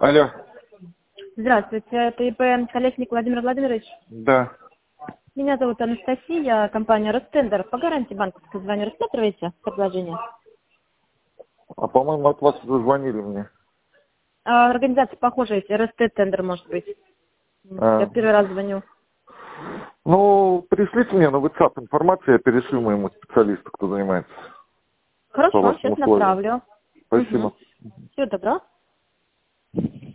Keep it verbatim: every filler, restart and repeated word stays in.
Алло. Здравствуйте, это ИП Колесник Владимир Владимирович. Да. Меня зовут Анастасия, компания Ростендер. По гарантии банковской звоню, рассматриваете предложение? А по-моему, от вас уже звонили мне. А, организация похожая, если Ростендер, может быть. А. Я первый раз звоню. Ну, пришлите мне на WhatsApp информацию, я перешлю моему специалисту, кто занимается. По Хорошо, вашим сейчас условиям. направлю. Спасибо. Угу. Всего доброго.